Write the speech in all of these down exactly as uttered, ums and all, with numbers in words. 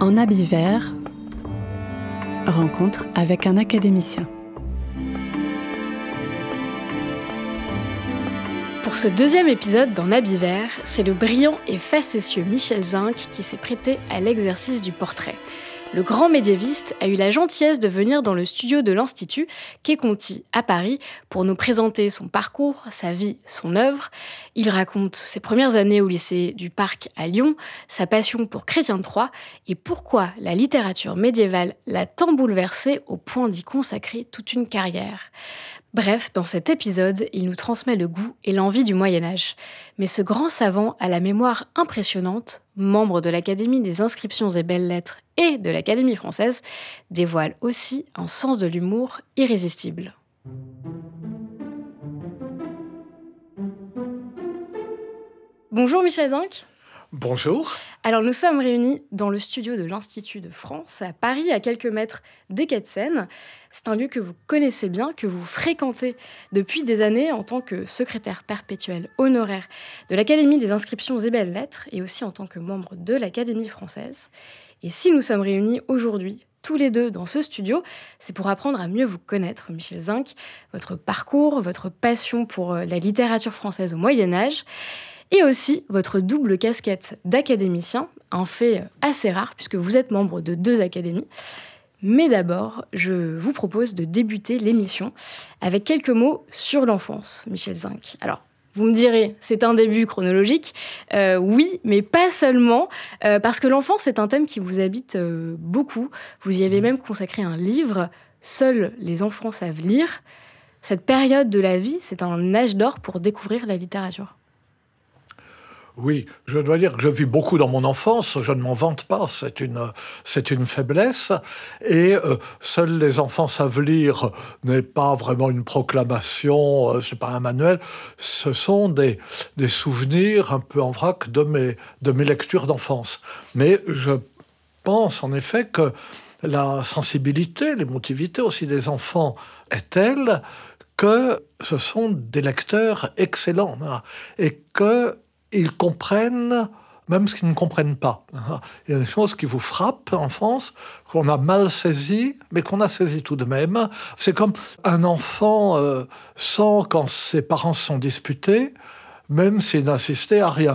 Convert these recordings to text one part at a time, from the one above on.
En habit vert, rencontre avec un académicien. Pour ce deuxième épisode d'En habit vert, c'est le brillant et facétieux Michel Zinc qui s'est prêté à l'exercice du portrait. Le grand médiéviste a eu la gentillesse de venir dans le studio de l'Institut Quai Conti à Paris pour nous présenter son parcours, sa vie, son œuvre. Il raconte ses premières années au lycée du Parc à Lyon, sa passion pour Chrétien de Troyes et pourquoi la littérature médiévale l'a tant bouleversé au point d'y consacrer toute une carrière. Bref, dans cet épisode, il nous transmet le goût et l'envie du Moyen-Âge. Mais ce grand savant à la mémoire impressionnante, membre de l'Académie des inscriptions et belles-lettres et de l'Académie française, dévoile aussi un sens de l'humour irrésistible. Bonjour Michel Zinc. Bonjour. Alors nous sommes réunis dans le studio de l'Institut de France, à Paris, à quelques mètres des quais de Seine. C'est un lieu que vous connaissez bien, que vous fréquentez depuis des années en tant que secrétaire perpétuel honoraire de l'Académie des inscriptions et belles-lettres et aussi en tant que membre de l'Académie française. Et si nous sommes réunis aujourd'hui, tous les deux dans ce studio, c'est pour apprendre à mieux vous connaître, Michel Zinc, votre parcours, votre passion pour la littérature française au Moyen-Âge, et aussi votre double casquette d'académicien, un fait assez rare puisque vous êtes membre de deux académies. Mais d'abord, je vous propose de débuter l'émission avec quelques mots sur l'enfance, Michel Zinc. Alors, vous me direz, c'est un début chronologique. Euh, oui, mais pas seulement, euh, parce que l'enfance est un thème qui vous habite euh, beaucoup. Vous y avez même consacré un livre, « Seuls les enfants savent lire ». Cette période de la vie, c'est un âge d'or pour découvrir la littérature. Oui, je dois dire que je vis beaucoup dans mon enfance, je ne m'en vante pas, c'est une, c'est une faiblesse. Et euh, seuls les enfants savent lire n'est pas vraiment une proclamation, euh, c'est pas un manuel, ce sont des, des souvenirs un peu en vrac de mes, de mes lectures d'enfance. Mais je pense en effet que la sensibilité, l'émotivité aussi des enfants est telle que ce sont des lecteurs excellents et que ils comprennent même ce qu'ils ne comprennent pas. Il y a des choses qui vous frappent en France, qu'on a mal saisies, mais qu'on a saisies tout de même. C'est comme un enfant euh, sent quand ses parents se sont disputés, même s'il n'assistait à rien.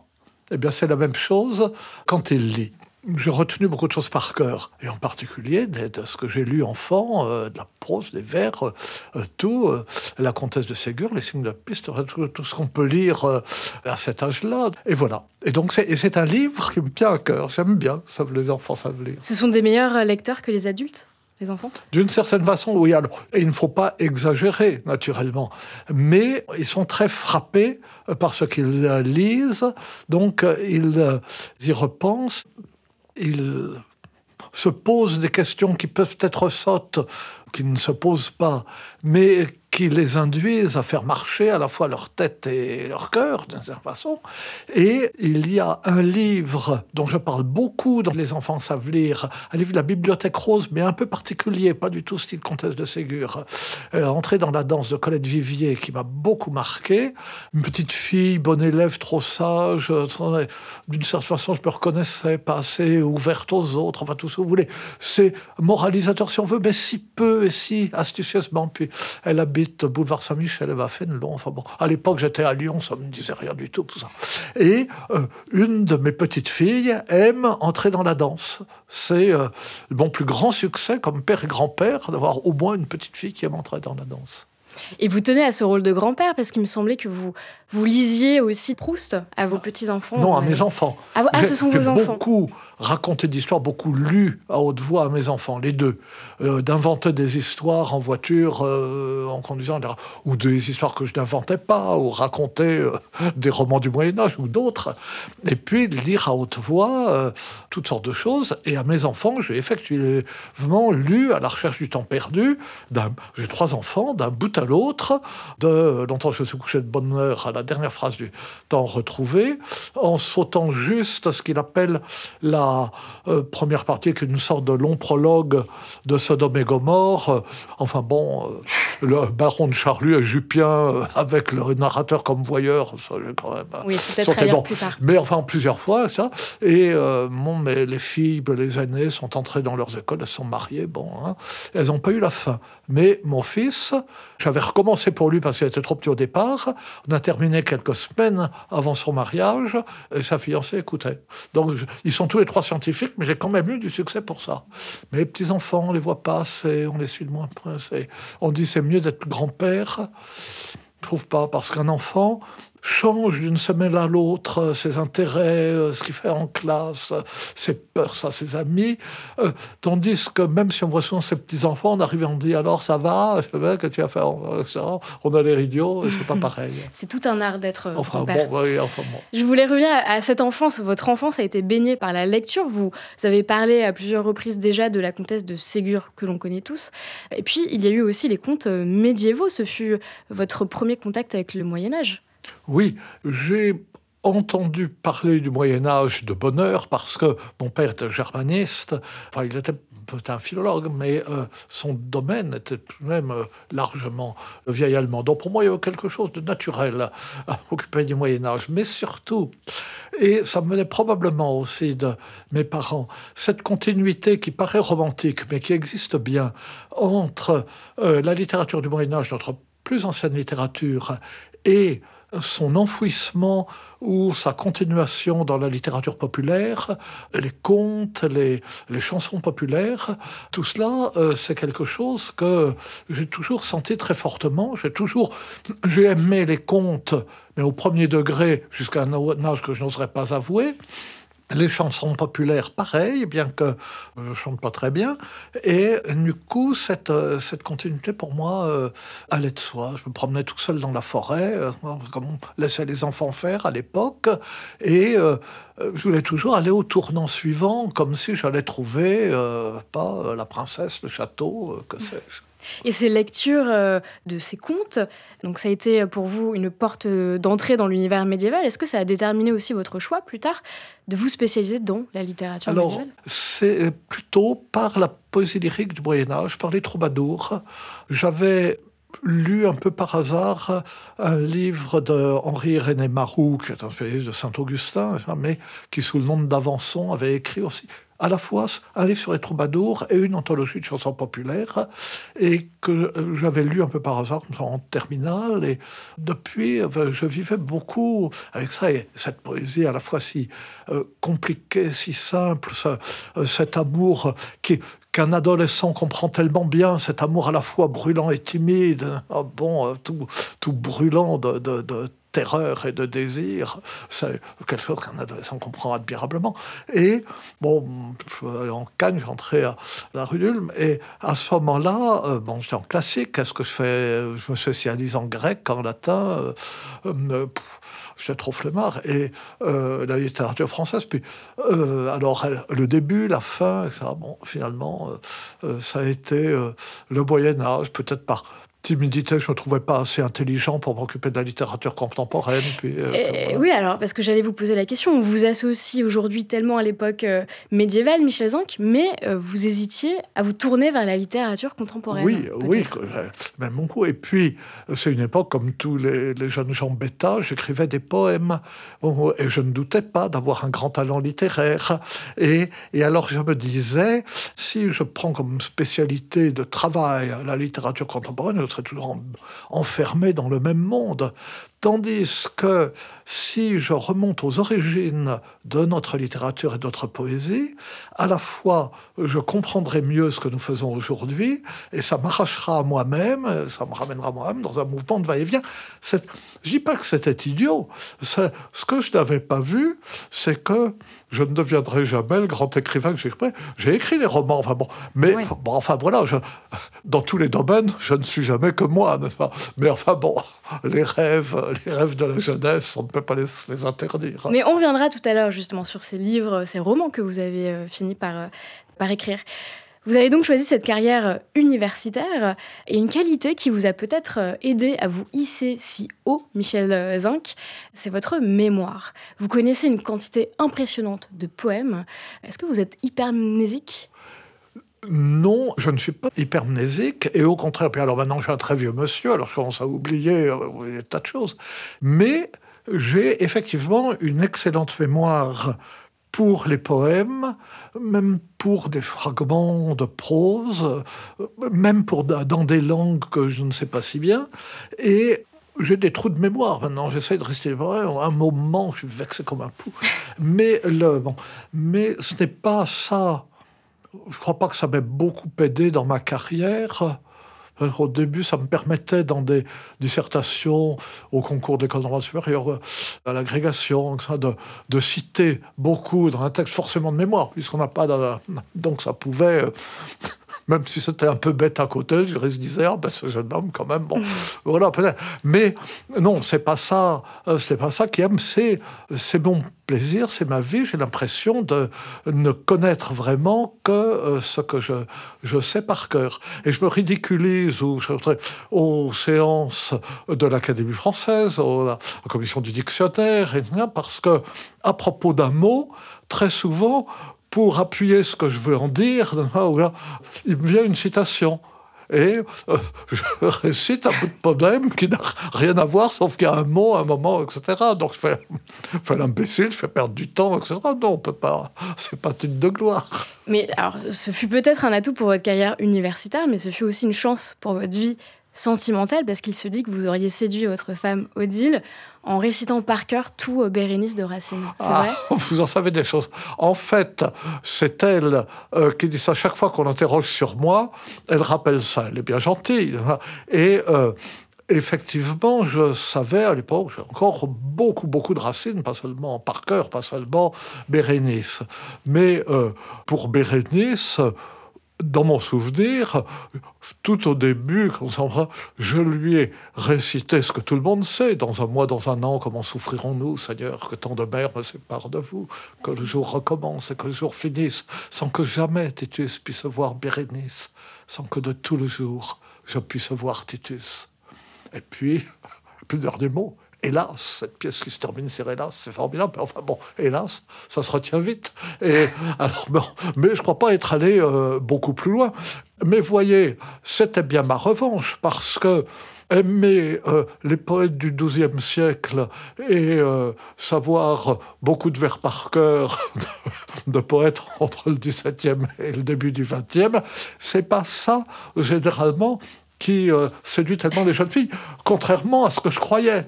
Eh bien, c'est la même chose quand il lit. J'ai retenu beaucoup de choses par cœur, et en particulier de, de ce que j'ai lu enfant, euh, de la prose, des vers, euh, tout, euh, la comtesse de Ségur, les signes de piste, tout, tout ce qu'on peut lire euh, à cet âge-là. Et voilà. Et donc, c'est, et c'est un livre qui me tient à cœur. J'aime bien, ça, les enfants savent lire. Ce sont des meilleurs lecteurs que les adultes, les enfants ? D'une certaine façon, oui. Alors, et il ne faut pas exagérer, naturellement. Mais ils sont très frappés par ce qu'ils euh, lisent, donc euh, ils euh, y repensent. Ils se posent des questions qui peuvent être sottes, qui ne se posent pas, mais qui les induisent à faire marcher à la fois leur tête et leur cœur, d'une certaine façon. Et il y a un livre dont je parle beaucoup dans Les enfants savent lire, un livre de la Bibliothèque Rose, mais un peu particulier, pas du tout style comtesse de Ségur. Euh, Entrer dans la danse de Colette Vivier, qui m'a beaucoup marqué. Une petite fille, bonne élève, trop sage, trop, d'une certaine façon, je me reconnaissais, pas assez ouverte aux autres, enfin tout ce que vous voulez. C'est moralisateur si on veut, mais si peu et si astucieusement. Puis elle habite boulevard Saint-Michel, elle va Fénelon. Enfin bon, à l'époque, j'étais à Lyon, ça me disait rien du tout, tout ça. Et euh, une de mes petites filles aime entrer dans la danse. C'est euh, mon plus grand succès comme père et grand-père d'avoir au moins une petite fille qui aime entrer dans la danse. Et vous tenez à ce rôle de grand-père parce qu'il me semblait que vous, vous lisiez aussi Proust à vos petits-enfants. Non, à mes enfants. Ah, ah ce sont j'ai, vos j'ai enfants. beaucoup raconté d'histoires, beaucoup lu à haute voix à mes enfants, les deux. Euh, d'inventer des histoires en voiture, euh, en conduisant, ou des histoires que je n'inventais pas, ou raconter euh, des romans du Moyen-Âge ou d'autres. Et puis de lire à haute voix euh, toutes sortes de choses. Et à mes enfants, j'ai effectivement lu à la recherche du temps perdu. D'un, j'ai trois enfants, d'un bout à à l'autre, de longtemps je me suis couché de bonne heure à la dernière phrase du temps retrouvé, en sautant juste ce qu'il appelle la euh, première partie, qui est une sorte de long prologue de Sodome et Gomorre. Euh, enfin bon, euh, le baron de Charlus et Jupien, euh, avec le narrateur comme voyeur, ça j'ai quand même... Oui, c'est peut-être à lire bon. plus tard. Mais enfin, plusieurs fois, ça. Et euh, bon, mais les filles, les aînées sont entrées dans leurs écoles, elles sont mariées, bon, hein, elles n'ont pas eu la fin. Mais mon fils, j'avais recommencé pour lui parce qu'il était trop petit au départ. On a terminé quelques semaines avant son mariage et sa fiancée écoutait. Donc, je, ils sont tous les trois scientifiques, mais j'ai quand même eu du succès pour ça. Mais les petits-enfants, on les voit pas assez, on les suit de moins près. C'est, on dit c'est mieux d'être grand-père. Je trouve pas, parce qu'un enfant change d'une semaine à l'autre ses intérêts, ce qu'il fait en classe, ses peurs, ça, ses amis. Euh, tandis que même si on voit souvent ses petits-enfants, on arrive et on dit « Alors, ça va ? Qu'est-ce que tu as fait ?» On a l'air idiot, et c'est pas pareil. C'est tout un art d'être enfin, père. Bon, oui, enfin bon. Je voulais revenir à cette enfance. Votre enfance a été baignée par la lecture. Vous avez parlé à plusieurs reprises déjà de la comtesse de Ségur, que l'on connaît tous. Et puis, il y a eu aussi les contes médiévaux. Ce fut votre premier contact avec le Moyen-Âge. Oui, j'ai entendu parler du Moyen-Âge de bonne heure parce que mon père était germaniste. Enfin, il était un philologue, mais euh, son domaine était tout de même euh, largement le vieil allemand. Donc pour moi, il y avait quelque chose de naturel à m'occuper du Moyen-Âge. Mais surtout, et ça me venait probablement aussi de mes parents, cette continuité qui paraît romantique, mais qui existe bien, entre euh, la littérature du Moyen-Âge, notre plus ancienne littérature, et son enfouissement ou sa continuation dans la littérature populaire, les contes, les, les chansons populaires, tout cela, euh, c'est quelque chose que j'ai toujours senti très fortement. J'ai toujours, j'ai aimé les contes, mais au premier degré, jusqu'à un âge que je n'oserais pas avouer. Les chansons populaires, pareil, bien que je ne chante pas très bien. Et du coup, cette, cette continuité, pour moi, euh, allait de soi. Je me promenais tout seul dans la forêt, euh, comme on laissait les enfants faire à l'époque. Et euh, je voulais toujours aller au tournant suivant, comme si j'allais trouver, euh, pas euh, la princesse, le château, euh, que sais-je. Et ces lectures euh, de ces contes, donc ça a été pour vous une porte d'entrée dans l'univers médiéval. Est-ce que ça a déterminé aussi votre choix plus tard de vous spécialiser dans la littérature Alors, médiévale ? C'est plutôt par la poésie lyrique du Moyen-Âge, par les troubadours. J'avais lu un peu par hasard un livre de Henri-René Maroux, qui est un spécialiste de Saint-Augustin, mais qui, sous le nom d'Avançon, avait écrit aussi à la fois un livre sur les troubadours et une anthologie de chansons populaires, et que j'avais lu un peu par hasard en terminale. Et depuis, je vivais beaucoup avec ça, et cette poésie à la fois si euh, compliquée, si simple, ce, euh, cet amour qui... qu'un adolescent comprend tellement bien, cet amour à la fois brûlant et timide, oh bon, euh, tout, tout brûlant de, de, de terreur et de désir, c'est quelque chose qu'un adolescent comprend admirablement. Et bon, en Cannes, j'entrais à la rue d'Ulm, et à ce moment-là, euh, bon, j'étais en classique. Qu'est-ce que je fais ? Je me spécialise en grec, en latin. Euh, euh, J'étais trop flemmard. Et euh, la littérature française. Puis, euh, alors, le début, la fin, et ça, bon, finalement, euh, euh, ça a été euh, le Moyen-Âge, peut-être par timidité, je ne me trouvais pas assez intelligent pour m'occuper de la littérature contemporaine. Puis, euh, et, voilà. Oui, alors, parce que j'allais vous poser la question, on vous associe aujourd'hui tellement à l'époque euh, médiévale, Michel Zinc, mais euh, vous hésitiez à vous tourner vers la littérature contemporaine. Oui, oui, même beaucoup. Et puis, c'est une époque, comme tous les, les jeunes gens bêta, j'écrivais des poèmes. Bon, et je ne doutais pas d'avoir un grand talent littéraire. Et, et alors, je me disais, si je prends comme spécialité de travail la littérature contemporaine, je serais toujours en, enfermé dans le même monde. Tandis que si je remonte aux origines de notre littérature et de notre poésie, à la fois je comprendrai mieux ce que nous faisons aujourd'hui, et ça m'arrachera à moi-même, ça me ramènera à moi-même dans un mouvement de va-et-vient. C'est, je ne dis pas que c'était idiot. C'est, ce que je n'avais pas vu, c'est que je ne deviendrai jamais le grand écrivain que j'ai écrit. J'ai écrit des romans, enfin bon, mais oui. bon, enfin voilà, je, dans tous les domaines, je ne suis jamais que moi, n'est-ce pas ? Mais enfin bon, les rêves, les rêves de la jeunesse, on ne peut pas les, les interdire. Mais on reviendra tout à l'heure justement sur ces livres, ces romans que vous avez euh, fini par, euh, par écrire. Vous avez donc choisi cette carrière universitaire et une qualité qui vous a peut-être aidé à vous hisser si haut, Michel Zinc, c'est votre mémoire. Vous connaissez une quantité impressionnante de poèmes. Est-ce que vous êtes hypermnésique ? Non, je ne suis pas hypermnésique, et au contraire, puis alors maintenant je suis un très vieux monsieur, alors je commence à oublier euh, des tas de choses, mais j'ai effectivement une excellente mémoire pour les poèmes, même pour des fragments de prose, même pour dans des langues que je ne sais pas si bien, et j'ai des trous de mémoire maintenant, j'essaie de rester vrai, un moment, je suis vexé comme un pou, mais, le, bon, mais ce n'est pas ça. Je ne crois pas que ça m'ait beaucoup aidé dans ma carrière. Au début, ça me permettait, dans des dissertations au concours d'école normale supérieure, à l'agrégation, de, de citer beaucoup dans un texte forcément de mémoire, puisqu'on n'a pas... De, donc ça pouvait... Même si c'était un peu bête à côté, je disais, ah ben ce jeune homme quand même, bon, mmh. voilà, peut-être. Mais non, c'est pas ça, c'est pas ça qui aime, c'est, c'est mon plaisir, c'est ma vie, j'ai l'impression de ne connaître vraiment que euh, ce que je, je sais par cœur. Et je me ridiculise aux, aux séances de l'Académie française, aux, à la commission du dictionnaire, et parce que, à propos d'un mot, très souvent, pour appuyer ce que je veux en dire, il me vient une citation. Et euh, je récite un bout de poème qui n'a rien à voir, sauf qu'il y a un mot, un moment, et cetera. Donc je fais, je fais l'imbécile, je fais perdre du temps, et cetera. Non, on peut pas, c'est pas titre de gloire. Mais alors, ce fut peut-être un atout pour votre carrière universitaire, mais ce fut aussi une chance pour votre vie sentimentale, parce qu'il se dit que vous auriez séduit votre femme Odile en récitant par cœur tout Bérénice de Racine. C'est ah, vrai ? Vous en savez des choses. En fait, c'est elle euh, qui dit ça. Chaque fois qu'on l'interroge sur moi, elle rappelle ça. Elle est bien gentille. Et euh, effectivement, je savais à l'époque, j'ai encore beaucoup, beaucoup de Racine, pas seulement par cœur, pas seulement Bérénice. Mais euh, pour Bérénice... Dans mon souvenir, tout au début, je lui ai récité ce que tout le monde sait. Dans un mois, dans un an, comment souffrirons-nous, Seigneur, que tant de mers me séparent de vous, que le jour recommence et que le jour finisse, sans que jamais Titus puisse voir Bérénice, sans que de tout le jour je puisse voir Titus. Et puis, plus des mots. Hélas, cette pièce qui se termine sur hélas, c'est formidable. Mais enfin bon, hélas, ça se retient vite. Et alors, bon, mais je ne crois pas être allé euh, beaucoup plus loin. Mais voyez, c'était bien ma revanche, parce que aimer euh, les poètes du douzième siècle et euh, savoir beaucoup de vers par cœur de, de poètes entre le dix-septième et le début du vingtième, c'est pas ça, généralement, qui euh, séduit tellement les jeunes filles, contrairement à ce que je croyais.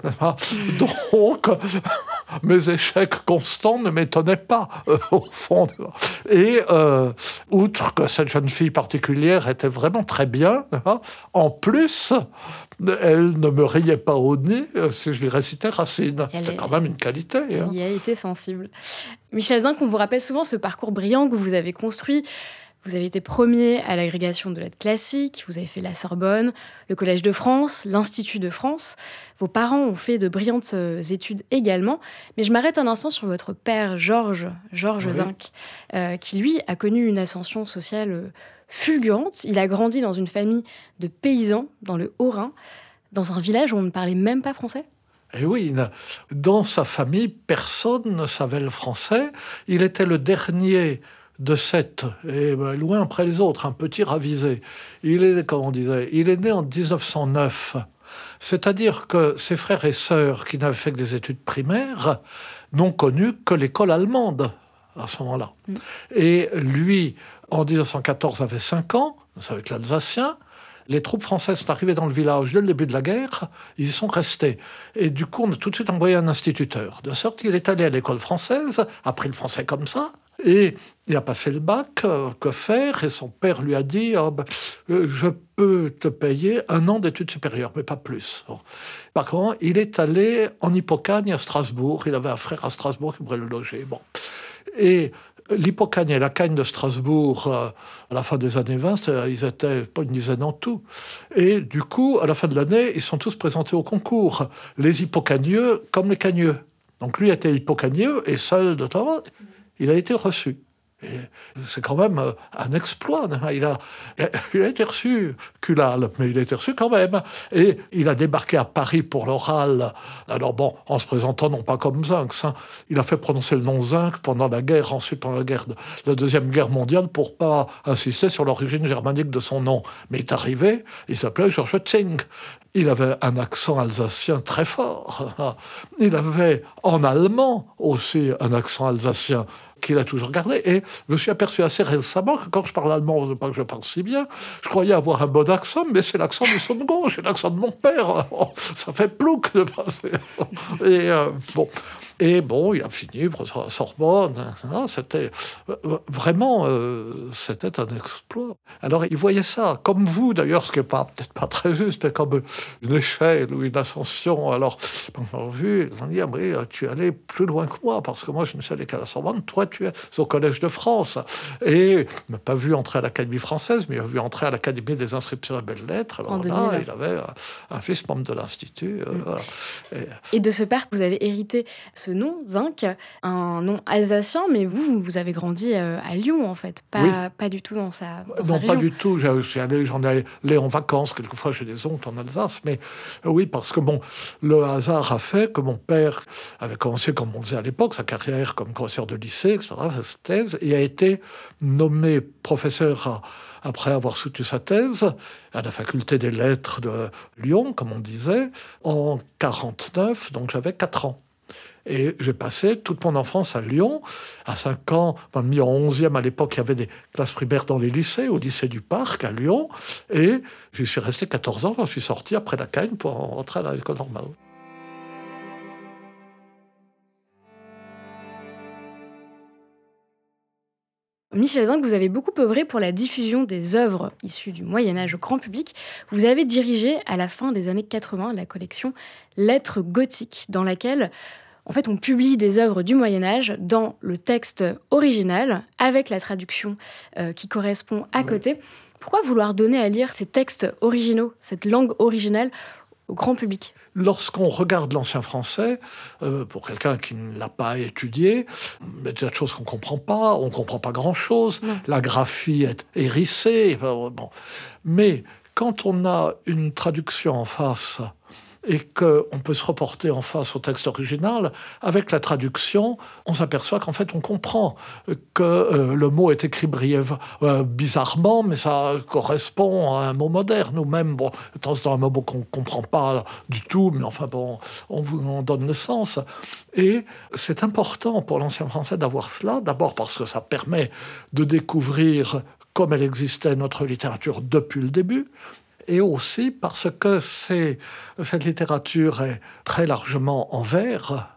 Donc, mes échecs constants ne m'étonnaient pas, euh, au fond. Et euh, outre que cette jeune fille particulière était vraiment très bien, hein, en plus, elle ne me riait pas au nez si je lui récitais Racine. Elle C'était est... quand même une qualité. Hein. Il y a été sensible. Michel Zinc, on vous rappelle souvent ce parcours brillant que vous avez construit. Vous avez été premier à l'agrégation de lettres classiques, vous avez fait la Sorbonne, le Collège de France, l'Institut de France. Vos parents ont fait de brillantes études également. Mais je m'arrête un instant sur votre père, Georges, Georges oui. Zinc, euh, qui, lui, a connu une ascension sociale fulgurante. Il a grandi dans une famille de paysans dans le Haut-Rhin, dans un village où on ne parlait même pas français. Et oui, dans sa famille, personne ne savait le français. Il était le dernier de sept, et ben, loin après les autres, un petit ravisé. Il est, comme on disait, il est né en dix-neuf cent neuf. C'est-à-dire que ses frères et sœurs, qui n'avaient fait que des études primaires, n'ont connu que l'école allemande à ce moment-là. Mm. Et lui, en dix-neuf cent quatorze, avait cinq ans, c'est avec l'Alsacien. Les troupes françaises sont arrivées dans le village dès le début de la guerre, ils y sont restés. Et du coup, on a tout de suite envoyé un instituteur. De sorte qu'il est allé à l'école française, a appris le français comme ça, et il a passé le bac, euh, que faire? Et son père lui a dit oh, ben, euh, je peux te payer un an d'études supérieures, mais pas plus. Bon. Par contre, il est allé en Hippocagne à Strasbourg. Il avait un frère à Strasbourg qui voulait le loger. Bon. Et l'Hippocagne et la Cagne de Strasbourg, euh, à la fin des années vingt, ils étaient pas une dizaine en tout. Et du coup, à la fin de l'année, ils sont tous présentés au concours. Les hippocagneux comme les cagneux. Donc lui était hippocagneux et seul de temps, il a été reçu. Et c'est quand même euh, un exploit. Il a, il a été reçu culal, mais il a été reçu quand même. Et il a débarqué à Paris pour l'oral. Alors bon, en se présentant non pas comme Zinx, hein, il a fait prononcer le nom Zinc pendant la guerre, ensuite pendant la, guerre de, la Deuxième Guerre mondiale, pour pas insister sur l'origine germanique de son nom. Mais il est arrivé, il s'appelait Georges Zing. Il avait un accent alsacien très fort. Il avait en allemand aussi un accent alsacien qu'il a toujours gardé. Et je me suis aperçu assez récemment que quand je parle allemand, pas que je parle si bien, je croyais avoir un bon accent, mais c'est l'accent du son de gauche, c'est l'accent de mon père. Ça fait plouc de passer. Et euh, bon... Et bon, il a fini pour la Sorbonne. C'était vraiment, euh, c'était un exploit. Alors, il voyait ça, comme vous d'ailleurs, ce qui n'est pas, peut-être pas très juste, mais comme une échelle ou une ascension. Alors, on l'a vu, ils ont dit, ah, oui, tu es allé plus loin que moi, parce que moi, je ne suis allé qu'à la Sorbonne, toi, tu es au Collège de France. Et il m'a pas vu entrer à l'Académie française, mais il m'a vu entrer à l'Académie des inscriptions et belles-lettres. Alors En là, deux mille. il avait un, un fils membre de l'Institut. Euh, Mm. voilà. Et... Et de ce père, vous avez hérité ce nom, Zinc, un nom alsacien, mais vous, vous avez grandi euh, à Lyon, en fait, pas, oui. pas du tout dans sa, dans non, sa région. Pas du tout. J'en suis allé, j'en ai allé en vacances, quelquefois chez des oncles en Alsace, mais euh, oui, parce que bon, le hasard a fait que mon père avait commencé, comme on faisait à l'époque, sa carrière comme professeur de lycée, et cetera, sa thèse, et a été nommé professeur à, après avoir soutenu sa thèse à la faculté des lettres de Lyon, comme on disait, en quarante-neuf, donc j'avais quatre ans. Et j'ai passé toute mon enfance à Lyon. À cinq ans, on m'a mis en onzième à l'époque, il y avait des classes primaires dans les lycées, au lycée du Parc à Lyon. Et j'y suis resté quatorze ans, j'en suis sorti après la Cagnes pour rentrer à l'école normale. Michel Zinc, vous avez beaucoup œuvré pour la diffusion des œuvres issues du Moyen-Âge au grand public. Vous avez dirigé, à la fin des années quatre-vingts, la collection Lettres gothiques, dans laquelle, en fait, on publie des œuvres du Moyen-Âge dans le texte original, avec la traduction euh, qui correspond à côté. Pourquoi vouloir donner à lire ces textes originaux, cette langue originale, au grand public? Lorsqu'on regarde l'ancien français, euh, pour quelqu'un qui ne l'a pas étudié, il y a des choses qu'on ne comprend pas, on ne comprend pas grand-chose, non. La graphie est hérissée. Bon. Mais quand on a une traduction en face et qu'on peut se reporter en face au texte original, avec la traduction, on s'aperçoit qu'en fait, on comprend que euh, le mot est écrit brièvement, euh, bizarrement, mais ça correspond à un mot moderne. Nous-mêmes, bon, de temps en temps, un mot qu'on ne comprend pas du tout, mais enfin, bon, on vous en donne le sens. Et c'est important pour l'ancien français d'avoir cela, d'abord parce que ça permet de découvrir comme elle existait, notre littérature, depuis le début, et aussi parce que c'est, cette littérature est très largement en vers,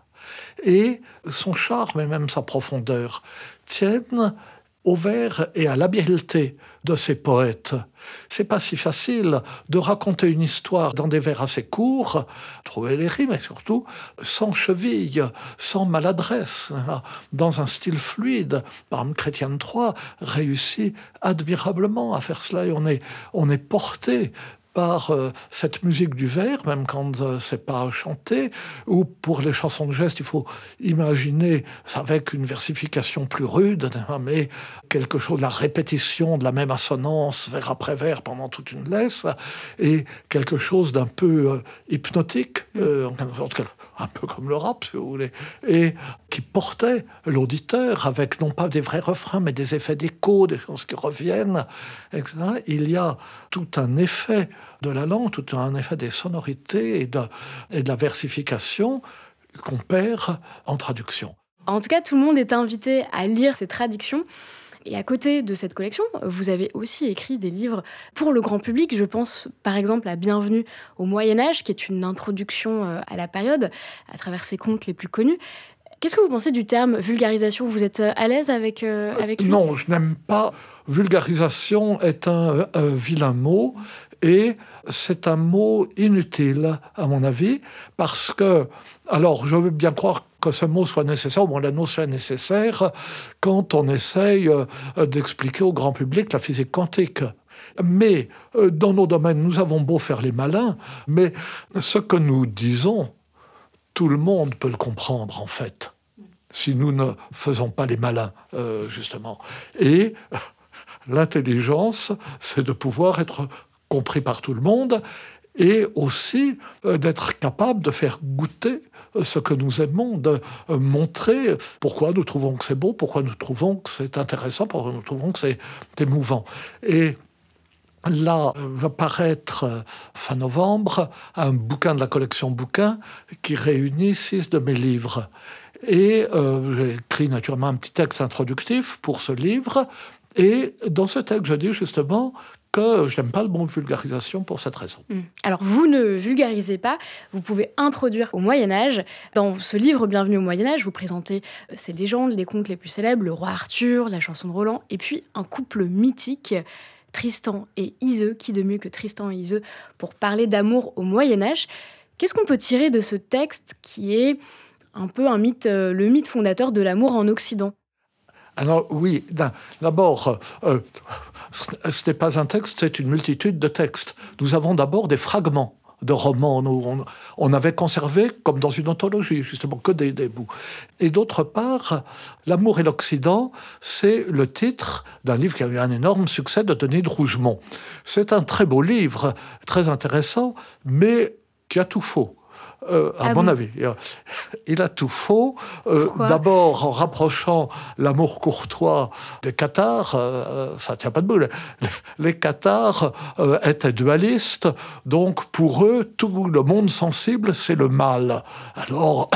et son charme et même sa profondeur tiennent au vers et à l'habileté de ces poètes. C'est pas si facile de raconter une histoire dans des vers assez courts, trouver les rimes et surtout sans cheville, sans maladresse, dans un style fluide. Par exemple, Chrétien de Troyes réussit admirablement à faire cela et on est, on est porté par euh, cette musique du vers, même quand euh, c'est pas chanté, ou pour les chansons de geste, il faut imaginer avec une versification plus rude, mais quelque chose de la répétition de la même assonance, vers après vers, pendant toute une laisse, et quelque chose d'un peu euh, hypnotique, euh, en quelque sorte, un peu comme le rap, si vous voulez, et qui portait l'auditeur avec non pas des vrais refrains, mais des effets d'écho, des choses qui reviennent, et cetera. Il y a tout un effet de la langue, tout un effet des sonorités et de, et de la versification qu'on perd en traduction. En tout cas, tout le monde est invité à lire ces traductions. Et à côté de cette collection, vous avez aussi écrit des livres pour le grand public. Je pense par exemple à Bienvenue au Moyen-Âge, qui est une introduction à la période, à travers ses contes les plus connus. Qu'est-ce que vous pensez du terme vulgarisation ? Vous êtes à l'aise avec, euh, avec lui ? Non, je n'aime pas. Vulgarisation est un, un vilain mot et c'est un mot inutile, à mon avis, parce que, alors, je veux bien croire que ce mot soit nécessaire, ou bon, la notion est nécessaire quand on essaye d'expliquer au grand public la physique quantique. Mais dans nos domaines, nous avons beau faire les malins, mais ce que nous disons, tout le monde peut le comprendre, en fait. si nous ne faisons pas les malins, euh, justement. Et l'intelligence, c'est de pouvoir être compris par tout le monde et aussi euh, d'être capable de faire goûter ce que nous aimons, de euh, montrer pourquoi nous trouvons que c'est beau, pourquoi nous trouvons que c'est intéressant, pourquoi nous trouvons que c'est émouvant. Et là, euh, va paraître euh, fin novembre un bouquin de la collection Bouquins qui réunit six de mes livres. Et euh, j'ai écrit naturellement un petit texte introductif pour ce livre. Et dans ce texte, je dis justement que je n'aime pas le mot vulgarisation pour cette raison. Mmh. Alors, vous ne vulgarisez pas, vous pouvez introduire au Moyen-Âge. Dans ce livre Bienvenue au Moyen-Âge, vous présentez ces légendes, les contes les plus célèbres, le roi Arthur, la chanson de Roland, et puis un couple mythique, Tristan et Iseux. Qui de mieux que Tristan et Iseux pour parler d'amour au Moyen-Âge? Qu'est-ce qu'on peut tirer de ce texte qui est un peu un mythe, euh, le mythe fondateur de l'amour en Occident? Alors oui, d'abord, euh, ce n'est pas un texte, c'est une multitude de textes. Nous avons d'abord des fragments de romans. Nous, on, on avait conservé, comme dans une anthologie, justement, que des, des bouts. Et d'autre part, L'amour et l'Occident, c'est le titre d'un livre qui a eu un énorme succès de Denis de Rougemont. C'est un très beau livre, très intéressant, mais qui a tout faux. Euh, à ah mon bon avis, il a tout faux. Euh, d'abord, en rapprochant l'amour courtois des cathares, euh, ça ne tient pas debout. Les, les cathares euh, étaient dualistes, donc pour eux, tout le monde sensible, c'est le mal. Alors,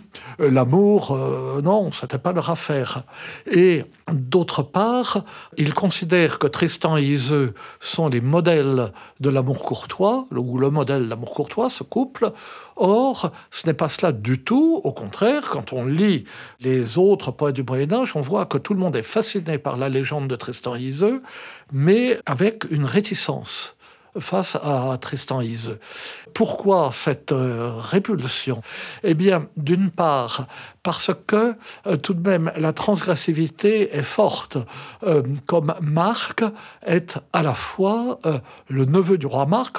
l'amour, euh, non, ce n'était pas leur affaire. Et d'autre part, ils considèrent que Tristan et Iseux sont les modèles de l'amour courtois, ou le modèle de l'amour courtois, ce couple. Or, ce n'est pas cela du tout. Au contraire, quand on lit les autres poètes du Moyen-Âge, on voit que tout le monde est fasciné par la légende de Tristan et Iseux, mais avec une réticence face à Tristan et Iseux. Pourquoi cette euh, répulsion? Eh bien, d'une part, parce que euh, tout de même, la transgressivité est forte. Euh, comme Marc est à la fois euh, le neveu du roi Marc,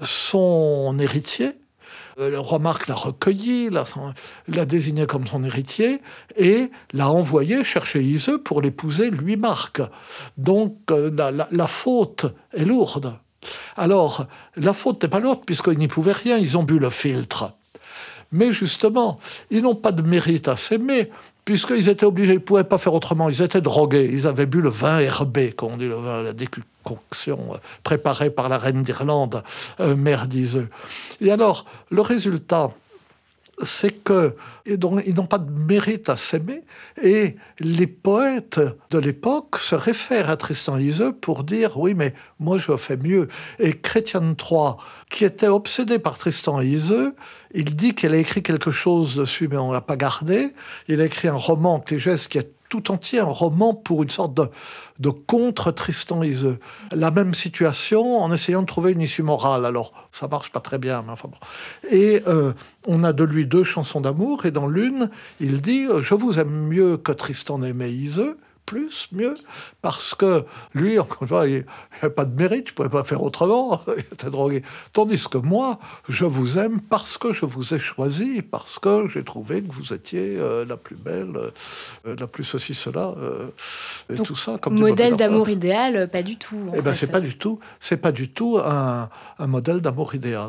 son héritier. Le roi Marc l'a recueilli, l'a, l'a désigné comme son héritier et l'a envoyé chercher Iseux pour l'épouser, lui, Marc. Donc, euh, la, la, la faute est lourde. Alors, la faute n'est pas lourde puisqu'ils n'y pouvaient rien, ils ont bu le filtre. Mais justement, ils n'ont pas de mérite à s'aimer puisqu'ils étaient obligés, ils ne pouvaient pas faire autrement, ils étaient drogués, ils avaient bu le vin herbé, comme on dit, le vin, la déconction préparée par la reine d'Irlande, euh, mère d'Iseux. Et alors, le résultat, c'est qu'ils n'ont pas de mérite à s'aimer, et les poètes de l'époque se réfèrent à Tristan et Iseux pour dire « oui, mais moi je fais mieux ». Et Chrétien de Troyes, qui était obsédé par Tristan et Iseux, il dit qu'il a écrit quelque chose dessus, mais on ne l'a pas gardé. Il a écrit un roman, Clégès, qui est tout entier, un roman pour une sorte de, de contre Tristan et Iseux. La même situation en essayant de trouver une issue morale. Alors, ça marche pas très bien, mais enfin bon. Et euh, on a de lui deux chansons d'amour, et dans l'une, il dit « Je vous aime mieux que Tristan n'aimait Iseux ». Plus, mieux, parce que lui, encore une fois, il n'avait pas de mérite, il ne pouvait pas faire autrement, il était drogué. Tandis que moi, je vous aime parce que je vous ai choisi, parce que j'ai trouvé que vous étiez euh, la plus belle, euh, la plus ceci, cela, euh, et donc, tout ça. Comme modèle d'amour idéal, pas du tout. Eh bien, c'est pas du tout, c'est pas du tout un, un modèle d'amour idéal.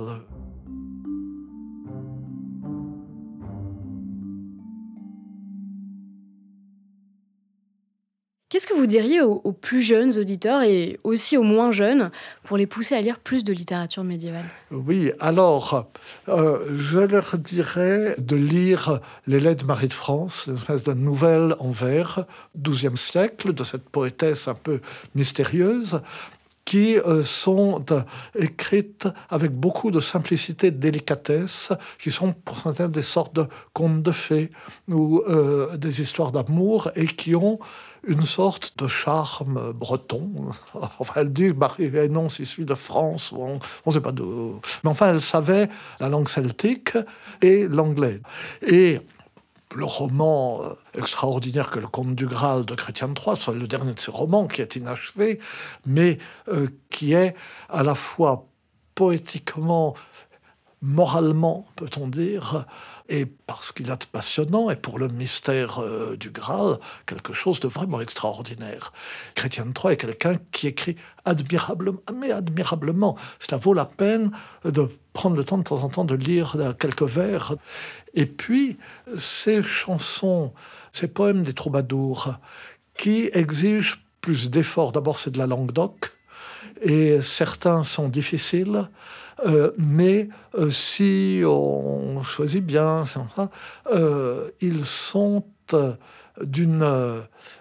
Qu'est-ce que vous diriez aux, aux plus jeunes auditeurs et aussi aux moins jeunes pour les pousser à lire plus de littérature médiévale? Oui, alors, euh, je leur dirais de lire Les Laits de Marie de France, une espèce de nouvelle en vers, douzième siècle, de cette poétesse un peu mystérieuse, qui euh, sont euh, écrites avec beaucoup de simplicité et de délicatesse, qui sont pour certains des sortes de contes de fées ou euh, des histoires d'amour, et qui ont une sorte de charme breton. Enfin, elle dit, Marie non, c'est celui de France, on ne sait pas d'où. Mais enfin, elle savait la langue celtique et l'anglais. Et le roman extraordinaire que Le Conte du Graal de Chrétien de Troyes, c'est le dernier de ses romans qui est inachevé, mais euh, qui est à la fois poétiquement moralement, peut-on dire, et parce qu'il est passionnant, et pour le mystère euh, du Graal, quelque chose de vraiment extraordinaire. Chrétien de Troyes est quelqu'un qui écrit admirablement, mais admirablement. Cela vaut la peine de prendre le temps de temps en temps de lire quelques vers. Et puis, ces chansons, ces poèmes des troubadours, qui exigent plus d'efforts. D'abord, c'est de la Languedoc, et certains sont difficiles, euh, mais euh, si on choisit bien, c'est comme ça, euh, ils sont euh, d'une euh,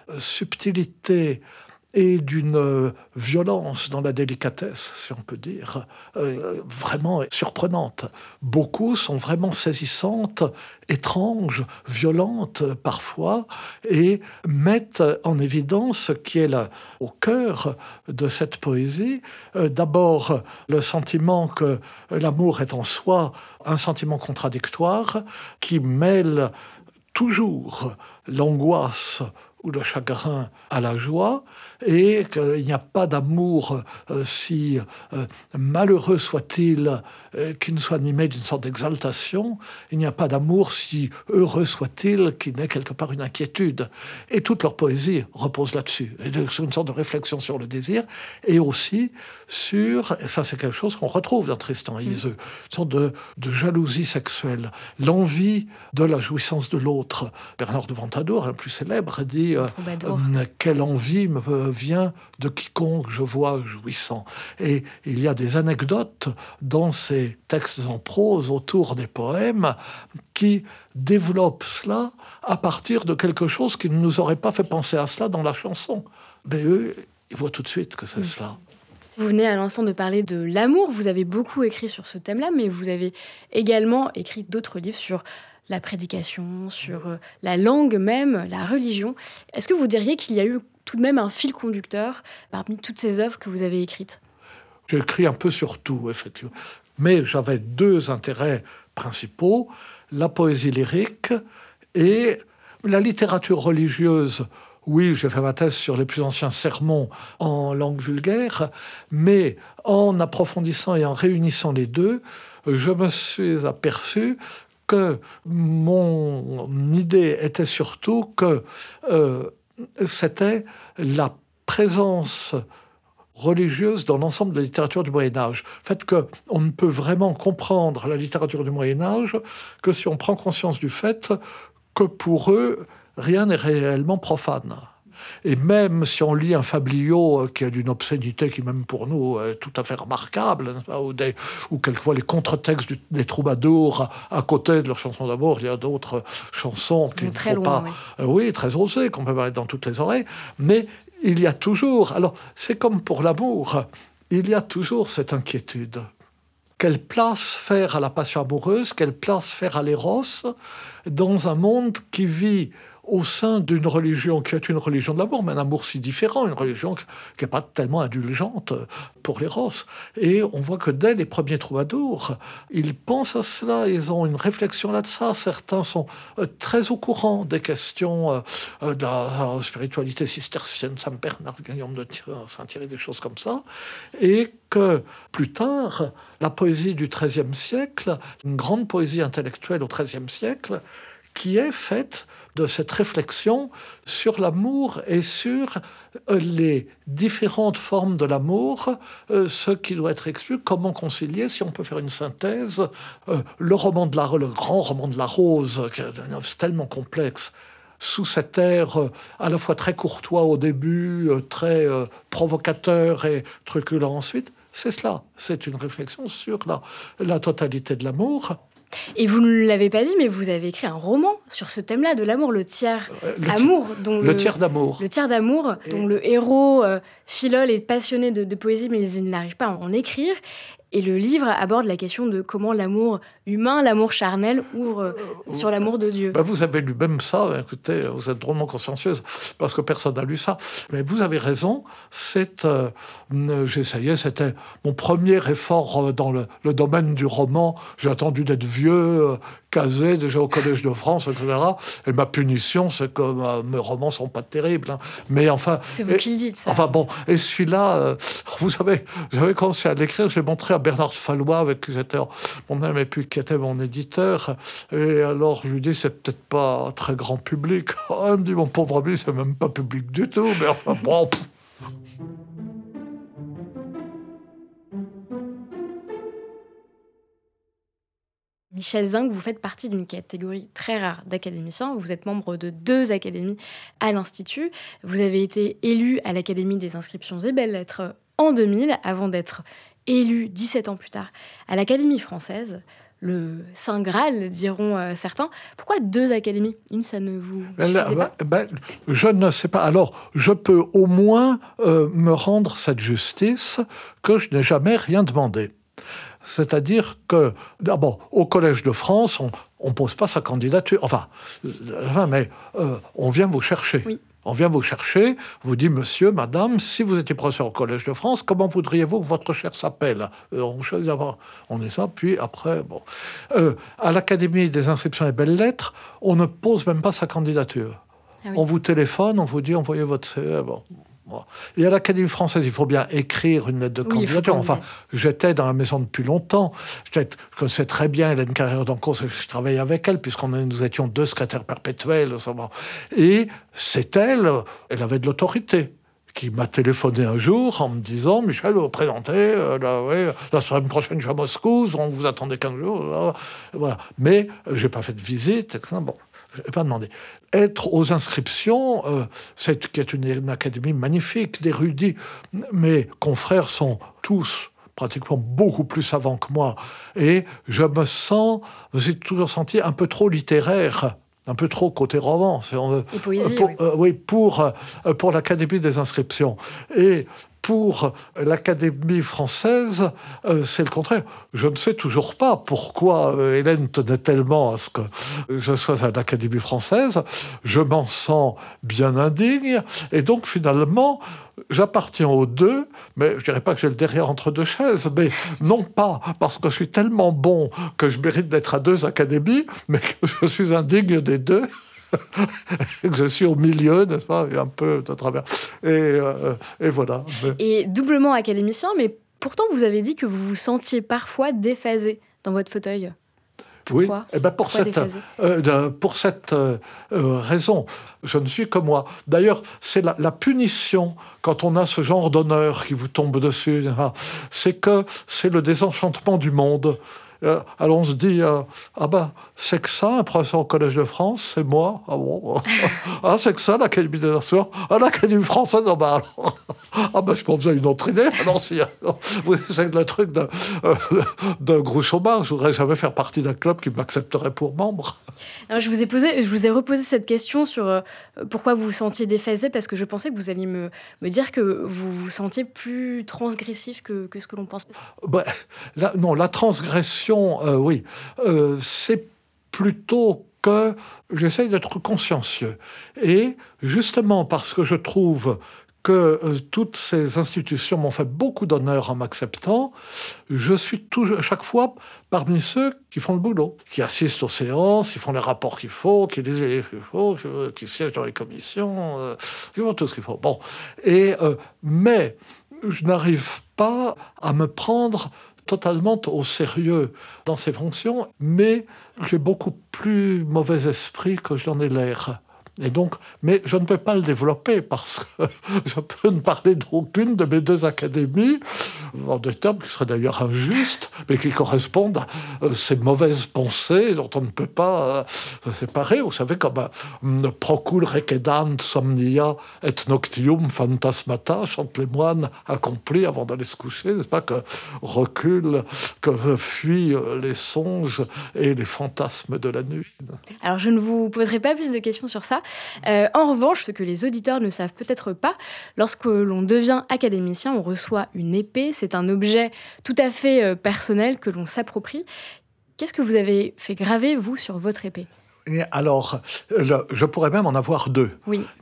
subtilité et d'une euh, violence dans la délicatesse, si on peut dire, euh, vraiment surprenante. Beaucoup sont vraiment saisissantes, étranges, violentes parfois, et mettent en évidence ce qui est là, au cœur de cette poésie. Euh, d'abord, le sentiment que l'amour est en soi un sentiment contradictoire qui mêle toujours l'angoisse ou le chagrin à la joie, et qu'il n'y a pas d'amour euh, si euh, malheureux soit-il, euh, qui ne soit animé d'une sorte d'exaltation. Il n'y a pas d'amour si heureux soit-il, qui n'ait quelque part une inquiétude. Et toute leur poésie repose là-dessus, et de, sur une sorte de réflexion sur le désir, et aussi sur, et ça c'est quelque chose qu'on retrouve dans Tristan et Iseult, une sorte de, de jalousie sexuelle, l'envie de la jouissance de l'autre. Bernard de Ventadour, le plus célèbre, dit euh, euh, quelle envie me vient de quiconque je vois jouissant. Et il y a des anecdotes dans ces textes en prose autour des poèmes qui développent cela à partir de quelque chose qui ne nous aurait pas fait penser à cela dans la chanson. Mais eux, ils voient tout de suite que c'est mmh. cela. Vous venez à l'instant de parler de l'amour. Vous avez beaucoup écrit sur ce thème-là, mais vous avez également écrit d'autres livres sur la prédication, sur euh, la langue même, la religion. Est-ce que vous diriez qu'il y a eu tout de même un fil conducteur parmi toutes ces œuvres que vous avez écrites ? J'ai écrit un peu sur tout, effectivement. Mais j'avais deux intérêts principaux, la poésie lyrique et la littérature religieuse. Oui, j'ai fait ma thèse sur les plus anciens sermons en langue vulgaire, mais en approfondissant et en réunissant les deux, je me suis aperçu que mon idée était surtout que euh, c'était la présence religieuse dans l'ensemble de la littérature du Moyen-Âge. Le fait qu'on ne peut vraiment comprendre la littérature du Moyen-Âge que si on prend conscience du fait que pour eux, rien n'est réellement profane. Et même si on lit un fabliau qui est d'une obscénité qui, même pour nous, est tout à fait remarquable, ou, des, ou quelquefois les contre-textes du, des troubadours, à, à côté de leurs chansons d'amour, il y a d'autres chansons qui ne sont loin, pas... Oui. Euh, oui, très osées, qu'on peut mettre dans toutes les oreilles, mais il y a toujours... Alors, c'est comme pour l'amour, il y a toujours cette inquiétude. Quelle place faire à la passion amoureuse, quelle place faire à l'éros dans un monde qui vit au sein d'une religion qui est une religion de l'amour, mais un amour si différent, une religion qui n'est pas tellement indulgente pour l'éros. Et on voit que dès les premiers troubadours, ils pensent à cela, ils ont une réflexion là-dessus. Certains sont très au courant des questions de la spiritualité cistercienne, Saint Bernard, Guillaume de Saint-Thierry, des choses comme ça, et que plus tard, la poésie du treizième siècle, une grande poésie intellectuelle au treizième siècle, qui est faite de cette réflexion sur l'amour et sur les différentes formes de l'amour, euh, ce qui doit être exclu, comment concilier, si on peut faire une synthèse, euh, le roman de la, le grand roman de la Rose, qui est tellement complexe, sous cet air euh, à la fois très courtois au début, euh, très euh, provocateur et truculent ensuite, c'est cela, c'est une réflexion sur la, la totalité de l'amour. Et vous ne l'avez pas dit, mais vous avez écrit un roman sur ce thème-là de l'amour, le tiers euh, le amour, dont le, le tiers d'amour, le tiers d'amour, et... dont le héros euh, Philol est passionné de, de poésie, mais il n'arrive pas à en écrire. Et le livre aborde la question de comment l'amour humain, l'amour charnel, ouvre euh, sur l'amour de Dieu. Ben vous avez lu même ça, écoutez, vous êtes drôlement consciencieuse, parce que personne n'a lu ça. Mais vous avez raison, c'est, euh, j'essayais, c'était mon premier effort dans le, le domaine du roman. J'ai attendu d'être vieux, euh, casé déjà au Collège de France, et cetera. Et ma punition, c'est que euh, mes romans sont pas terribles. Hein. Mais enfin... C'est vous et, qui le dites, ça. Enfin bon, et celui-là, euh, vous savez, j'avais commencé à l'écrire, j'ai montré à Bernard Fallois, avec qui j'étais mon ami et puis qui était mon éditeur. Et alors, je lui dis, c'est peut-être pas un très grand public. Oh, il me dit, mon pauvre ami, c'est même pas public du tout. Mais enfin, bon... Michel Zinc, vous faites partie d'une catégorie très rare d'académiciens. Vous êtes membre de deux académies à l'Institut. Vous avez été élu à l'Académie des inscriptions et belles-lettres en deux mille, avant d'être élu dix-sept ans plus tard à l'Académie française. Le Saint Graal, diront euh, certains. Pourquoi deux académies ? Une, ça ne vous suffisait pas ? ben, Je ne sais pas. Alors, je peux au moins euh, me rendre cette justice que je n'ai jamais rien demandé. C'est-à-dire que, d'abord, au Collège de France, on ne pose pas sa candidature. Enfin, mais euh, on vient vous chercher. Oui. On vient vous chercher, vous dit, monsieur, madame, si vous étiez professeur au Collège de France, comment voudriez-vous que votre chaire s'appelle ? On choisit d'abord, on est ça, puis après, bon. Euh, à l'Académie des inscriptions et belles-lettres, on ne pose même pas sa candidature. Ah oui. On vous téléphone, on vous dit, envoyez votre C V, bon. Et à l'Académie française, il faut bien écrire une lettre de oui, candidature. Enfin, j'étais dans la maison depuis longtemps. Je connaissais très bien Hélène Carrère-Dancos, je travaillais avec elle, puisqu'on nous étions deux secrétaires perpétuels. Et c'est elle, elle avait de l'autorité, qui m'a téléphoné un jour en me disant « Michel, vous présentez, euh, la, ouais, la semaine prochaine, je suis à Moscou, on vous attendait quinze jours. Là. » Voilà. Mais euh, je n'ai pas fait de visite, et cetera. Bon. Je n'ai pas demandé. Être aux inscriptions, euh, c'est qui est une, une académie magnifique, d'érudits. Mes confrères sont tous pratiquement beaucoup plus savants que moi. Et je me sens, j'ai toujours senti un peu trop littéraire, un peu trop côté roman. Si on veut. Et poésie, pour, oui. Euh, oui, pour, euh, pour l'Académie des inscriptions. Et pour l'Académie française, euh, c'est le contraire. Je ne sais toujours pas pourquoi euh, Hélène tenait tellement à ce que je sois à l'Académie française. Je m'en sens bien indigne. Et donc, finalement, j'appartiens aux deux, mais je dirais pas que j'ai le derrière entre deux chaises, mais non pas parce que je suis tellement bon que je mérite d'être à deux académies, mais que je suis indigne des deux. que je suis au milieu, n'est-ce pas, et un peu de travers. Et, euh, et voilà. Et doublement académicien, mais pourtant vous avez dit que vous vous sentiez parfois déphasé dans votre fauteuil. Pourquoi ? Oui, eh ben pour, cette, euh, de, pour cette euh, raison, je ne suis que moi. D'ailleurs, c'est la, la punition quand on a ce genre d'honneur qui vous tombe dessus, c'est que c'est le désenchantement du monde. Euh, alors on se dit, euh, ah ben, c'est que ça, un professeur au Collège de France, c'est moi. Ah bon, ah, c'est que ça, l'Académie des Nations. Ah, l'Académie française, ah ben, alors, ah ben, je m'en faisais une autre idée. Alors, si alors, vous essayez le truc d'un euh, de Groucho-Marx, je voudrais jamais faire partie d'un club qui m'accepterait pour membre. Alors, je vous ai posé, je vous ai reposé cette question sur euh, pourquoi vous vous sentiez déphasé, parce que je pensais que vous alliez me, me dire que vous vous sentiez plus transgressif que, que ce que l'on pense. Ben, la, non, la transgression, Euh, oui, euh, c'est plutôt que j'essaye d'être consciencieux. Et justement parce que je trouve que euh, toutes ces institutions m'ont fait beaucoup d'honneur en m'acceptant, je suis toujours, chaque fois parmi ceux qui font le boulot, qui assistent aux séances, qui font les rapports qu'il faut, qui lisent les livres qu'il faut, qui siègent dans les commissions, euh, qui font tout ce qu'il faut. Bon. Et, euh, mais je n'arrive pas à me prendre totalement au sérieux dans ces fonctions, mais j'ai beaucoup plus mauvais esprit que je n'en ai l'air. Et donc, mais je ne peux pas le développer parce que je peux ne parler d'aucune de mes deux académies, en des termes qui seraient d'ailleurs injustes, mais qui correspondent à euh, ces mauvaises pensées dont on ne peut pas euh, se séparer. Vous savez, comme euh, Procul recedant somnia et noctium phantasmata, chantent les moines accomplis avant d'aller se coucher, n'est-ce pas, que reculent, que fuient les songes et les fantasmes de la nuit. Alors, je ne vous poserai pas plus de questions sur ça. Euh, en revanche, ce que les auditeurs ne savent peut-être pas, lorsque l'on devient académicien, on reçoit une épée. C'est un objet tout à fait euh, personnel que l'on s'approprie. Qu'est-ce que vous avez fait graver, vous, sur votre épée ? Et alors, le, je pourrais même en avoir deux. Oui. Mais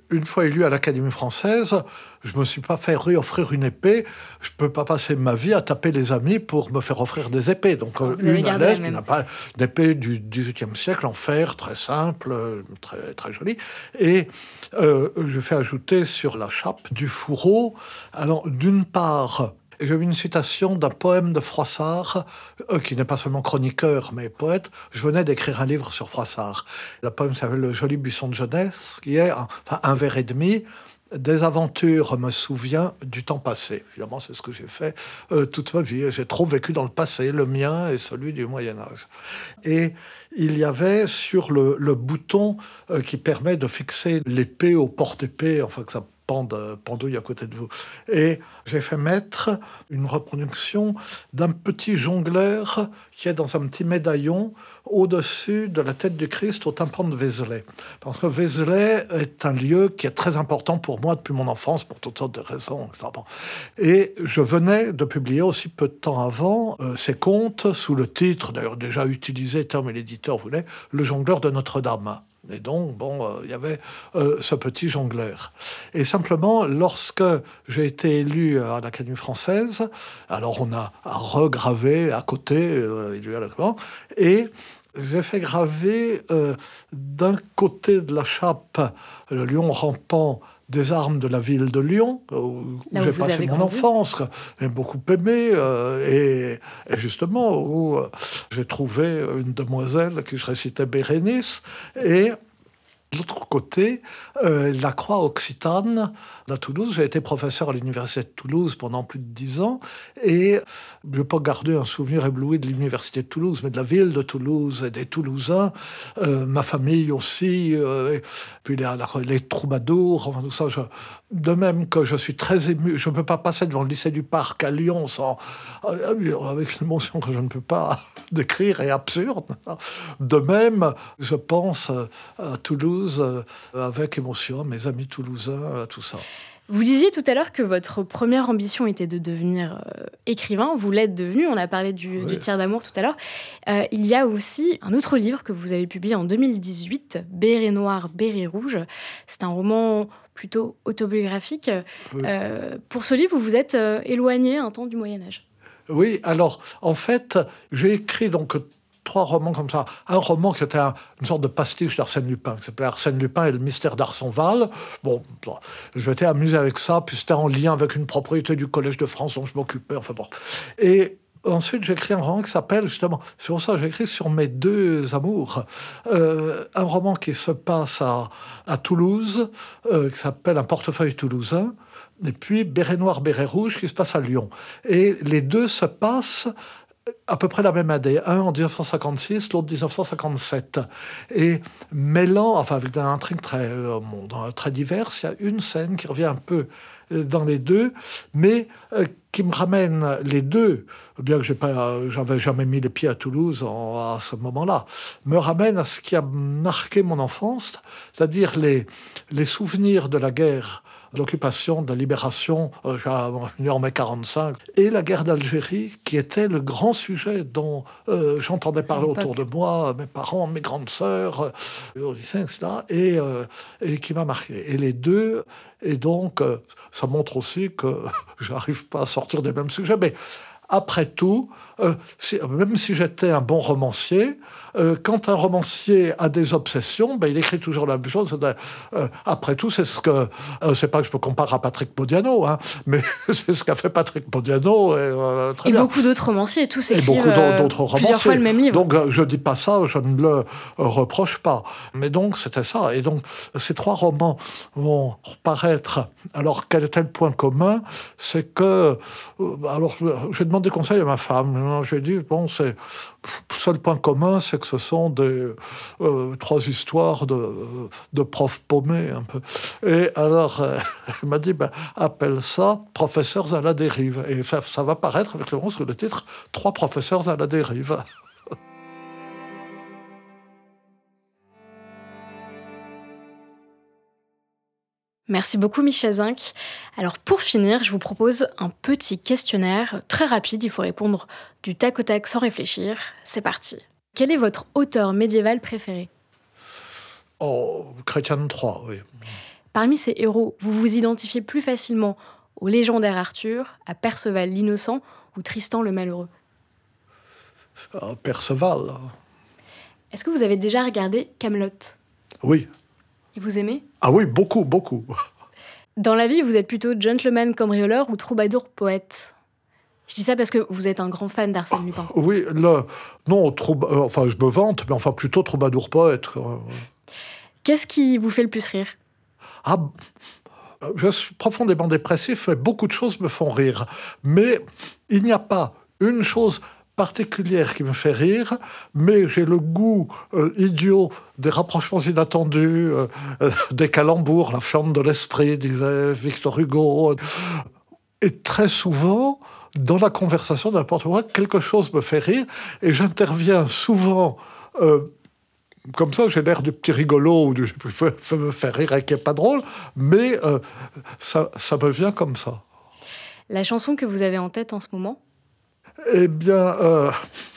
une fois élu à l'Académie française, je me suis pas fait offrir une épée. Je peux pas passer ma vie à taper les amis pour me faire offrir des épées. Donc Vous une à l'aise, qui n'a pas d'épée du dix-huitième siècle en fer, très simple, très très jolie. Et euh, je fais ajouter sur la chape du fourreau. Alors d'une part, j'ai vu une citation d'un poème de Froissart, euh, qui n'est pas seulement chroniqueur, mais poète. Je venais d'écrire un livre sur Froissart. Le poème s'appelle « Le joli buisson de jeunesse », qui est un, enfin, un vers et demi. Des aventures me souvient du temps passé. Évidemment, c'est ce que j'ai fait euh, toute ma vie. J'ai trop vécu dans le passé, le mien et celui du Moyen-Âge. Et il y avait sur le, le bouton euh, qui permet de fixer l'épée au porte-épée, enfin que ça pende, pendouille à côté de vous. Et j'ai fait mettre une reproduction d'un petit jongleur qui est dans un petit médaillon au-dessus de la tête du Christ au tympan de Vézelay. Parce que Vézelay est un lieu qui est très important pour moi depuis mon enfance, pour toutes sortes de raisons, et cetera. Et je venais de publier aussi peu de temps avant euh, ces contes sous le titre, d'ailleurs déjà utilisé, terme et l'éditeur voulait, Le jongleur de Notre-Dame. Et donc, bon, il euh, y avait euh, ce petit jongleur. Et simplement, lorsque j'ai été élu à l'Académie française, alors on a regravé à côté, euh, élu à l'Académie, et j'ai fait graver euh, d'un côté de la chape le lion rampant des armes de la ville de Lyon, où, où j'ai passé mon grandi. enfance, que j'ai beaucoup aimé, euh, et, et justement, où euh, j'ai trouvé une demoiselle qui je récitais Bérénice, et de l'autre côté, euh, la croix occitane à Toulouse. J'ai été professeur à l'université de Toulouse pendant plus de dix ans, et je n'ai pas gardé un souvenir ébloui de l'université de Toulouse, mais de la ville de Toulouse et des Toulousains, euh, ma famille aussi, euh, et puis les, les troubadours, enfin tout ça. Je, de même que je suis très ému, je ne peux pas passer devant le lycée du Parc à Lyon sans, avec une émotion que je ne peux pas décrire et absurde. De même, je pense à Toulouse avec émotion, mes amis toulousains, tout ça. Vous disiez tout à l'heure que votre première ambition était de devenir euh, écrivain. Vous l'êtes devenu, on a parlé du, oui. du Tiers d'amour tout à l'heure. Euh, il y a aussi un autre livre que vous avez publié en deux mille dix-huit, Béret noir, béret rouge. C'est un roman plutôt autobiographique. Oui. Euh, pour ce livre, vous vous êtes euh, éloigné un temps du Moyen-Âge. Oui, alors, en fait, j'ai écrit donc trois romans comme ça. Un roman qui était un, une sorte de pastiche d'Arsène Lupin, qui s'appelait Arsène Lupin et le mystère d'Arsonval. Bon, je m'étais amusé avec ça, puis c'était en lien avec une propriété du Collège de France dont je m'occupais, enfin bon. Et ensuite, j'ai écrit un roman qui s'appelle, justement, c'est pour ça que j'ai écrit sur mes deux amours, euh, un roman qui se passe à, à Toulouse, euh, qui s'appelle Un portefeuille toulousain, et puis Béret noir, béret rouge, qui se passe à Lyon. Et les deux se passent à peu près la même année, un en dix-neuf cent cinquante-six, l'autre dix-neuf cent cinquante-sept. Et mêlant, enfin avec un intrigue très, euh, très diverse, il y a une scène qui revient un peu dans les deux, mais euh, qui me ramène les deux, bien que je n'avais jamais mis les pieds à Toulouse en, à ce moment-là, me ramène à ce qui a marqué mon enfance, c'est-à-dire les, les souvenirs de la guerre, de l'occupation, de la libération, euh, en mai quarante-cinq, et la guerre d'Algérie, qui était le grand sujet dont euh, j'entendais parler autour de moi, mes parents, mes grandes sœurs, euh, au lycée, et cetera, et, euh, et qui m'a marqué. Et les deux, et donc, euh, ça montre aussi que j'arrive pas à sortir des mêmes sujets, mais après tout, euh, si, même si j'étais un bon romancier, euh, quand un romancier a des obsessions, ben, il écrit toujours la même chose. Euh, après tout, c'est ce que... Euh, c'est pas que je peux comparer à Patrick Modiano, hein, mais c'est ce qu'a fait Patrick Modiano. Et, euh, très et bien. beaucoup d'autres romanciers, tous écrivent et beaucoup d'autres romanciers. Plusieurs fois le même livre. Donc, je dis pas ça, je ne le euh, reproche pas. Mais donc, c'était ça. Et donc, ces trois romans vont reparaître. Alors, quel était le point commun? C'est que... Euh, alors, j'ai demandé conseil à ma femme. J'ai dit, bon, c'est... Le seul point commun, c'est que ce sont des euh, trois histoires de, de profs paumés, un peu. Et alors, euh, elle m'a dit, ben, appelle ça « Professeurs à la dérive ». Et ça, ça va paraître avec le, le titre « Trois professeurs à la dérive ». Merci beaucoup Michel Zinc. Alors pour finir, je vous propose un petit questionnaire très rapide. Il faut répondre du tac au tac sans réfléchir. C'est parti. Quel est votre auteur médiéval préféré? Oh, Chrétien de Troyes, oui. Parmi ces héros, vous vous identifiez plus facilement au légendaire Arthur, à Perceval l'innocent ou Tristan le malheureux? Ah, Perceval. Est-ce que vous avez déjà regardé Camelot? Oui. Et vous aimez? Ah oui, beaucoup, beaucoup. Dans la vie, vous êtes plutôt gentleman cambrioleur ou troubadour poète? Je dis ça parce que vous êtes un grand fan d'Arsène Lupin. Oui, le, non, troub- euh, enfin, je me vante, mais enfin, plutôt troubadour poète. Qu'est-ce qui vous fait le plus rire? Ah, je suis profondément dépressif, mais beaucoup de choses me font rire. Mais il n'y a pas une chose particulière qui me fait rire, mais j'ai le goût euh, idiot des rapprochements inattendus, euh, euh, des calembours, la flamme de l'esprit, disait Victor Hugo. Et très souvent, dans la conversation n'importe quoi, quelque chose me fait rire, et j'interviens souvent... Euh, Comme ça, j'ai l'air du petit rigolo ou du je me faire rire et qui n'est pas drôle, mais euh, ça, ça me vient comme ça. La chanson que vous avez en tête en ce moment? Eh bien, euh,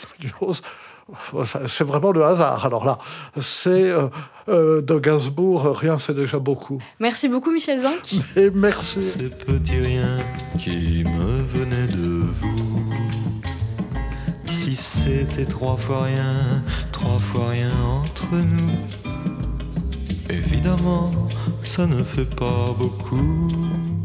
c'est vraiment le hasard. Alors là, c'est euh, euh, de Gainsbourg, Rien, c'est déjà beaucoup. Merci beaucoup, Michel Zinc. Et merci. Ces petits riens qui me venaient de vous. Si c'était trois fois rien, trois fois rien entre nous, évidemment, ça ne fait pas beaucoup.